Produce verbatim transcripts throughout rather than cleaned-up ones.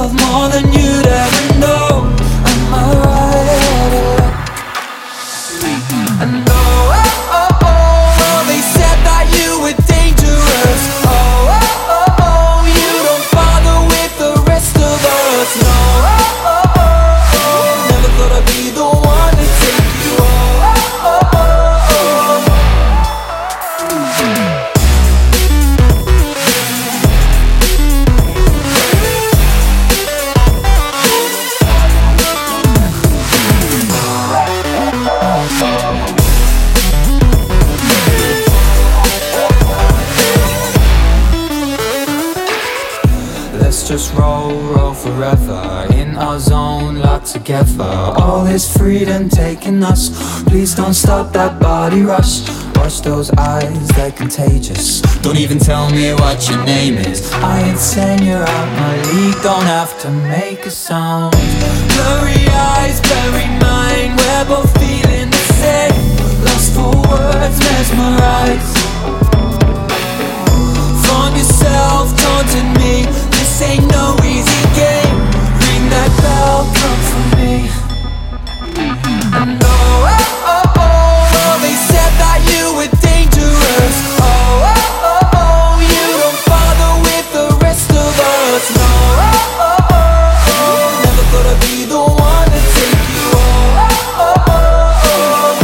yourself more than you'd ever know. Am I right? And oh, oh, oh, oh, they said that you were dangerous. Oh, oh, oh, oh, you don't bother with the rest of us. No, oh, oh, oh, oh, never thought I'd be the one to take you. Oh, oh, oh, oh, oh. Let's just roll, roll forever in our zone, locked together. All this freedom taking us. Please don't stop that body rush. Watch those eyes, they're contagious. Don't even tell me what your name is. I ain't saying you're out my league. Don't have to make a sound. Blurry eyes, blurry mind. We're both feeling the same. Lost for words, mesmerized. From yourself, taunting me. This ain't no easy game. Ring that bell, come for me. And oh, oh, oh, oh, they said that you were dangerous. Oh, oh, oh, oh, you don't bother with the rest of us. No, oh, oh, oh, oh, never thought I'd be the one to take you. Oh, oh, oh, oh, oh.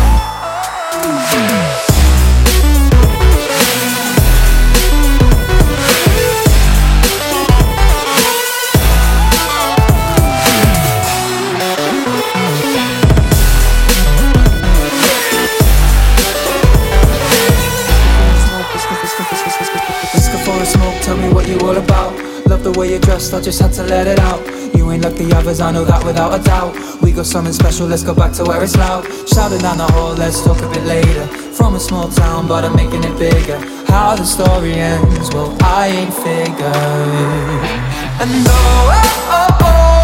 Tell me what you all about. Love the way you're dressed, I just had to let it out. You ain't like the others, I know that without a doubt. We got something special, let's go back to where it's loud. Shouting down the hall, let's talk a bit later. From a small town, but I'm making it bigger. How the story ends, well, I ain't figured. And oh, oh, oh, oh,